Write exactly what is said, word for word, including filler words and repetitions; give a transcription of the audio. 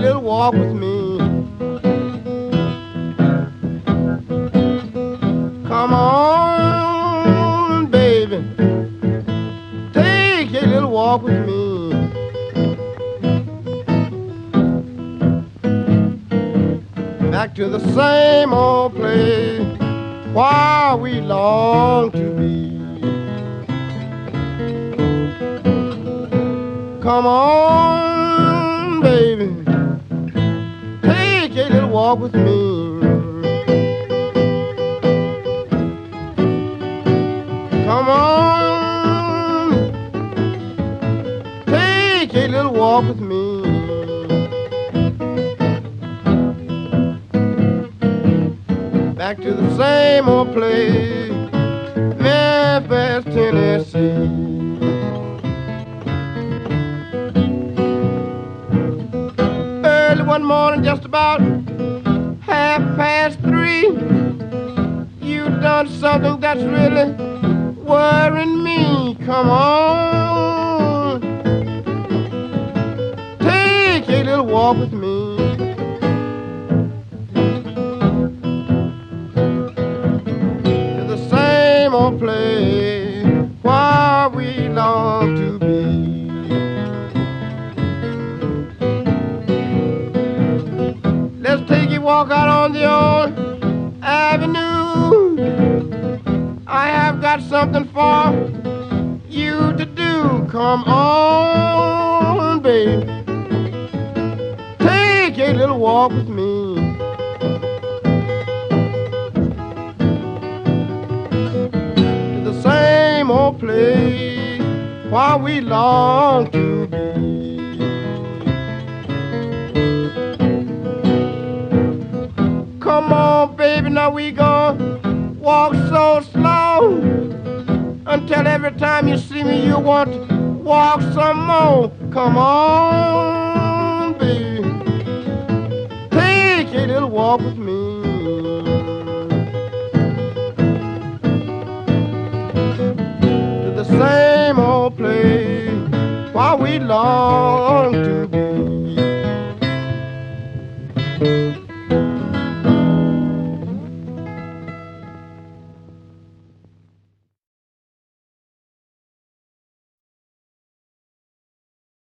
little walk with me. Come on, baby, take a little walk with me. Back to the same old place where we long to be. Come on, baby, take a little walk with me. Come on, take a little walk with me. Back to the same old place, Memphis, Tennessee. Early one morning, just about half past three, you done something that's really worrying me. Come on, take a little walk with me. Place where we long to be. Let's take a walk out on the old avenue. I have got something for you to do. Come on, baby, take a little walk with me. Same old place where we long to be. Come on, baby, now we gonna walk so slow until every time you see me you want to walk some more. Come on, baby, take a little walk with me. Same old place where we long to be.